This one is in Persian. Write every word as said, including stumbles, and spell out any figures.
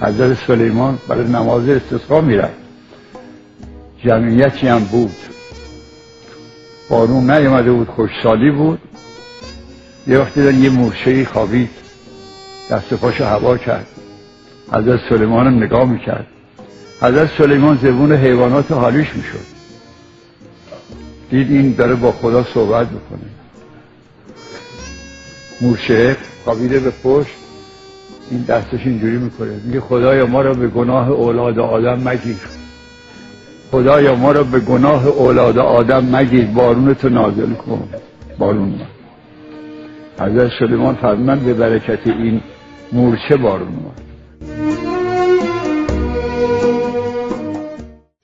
حضرت سلیمان برای نماز استسقا میرفت، جمعیتی هم بود، بارون نیامده بود، خوشسالی بود. یه وقتی دیدن یه مورچه‌ای خوابید، دست پاشو هوا کرد، حضرت سلیمان هم نگاه میکرد. حضرت سلیمان زبون حیوانات حالیش میشد، دید این داره با خدا صحبت میکنه. مورچه خوابیده به پشت، این دستش اینجوری میکنه، میگه خدایا ما را به گناه اولاد آدم مگیر، خدایا ما را به گناه اولاد آدم مگیر، بارونتو نازل کن. بارون ما حضرت سلیمان فرمودند به برکت این مورچه بارون ما.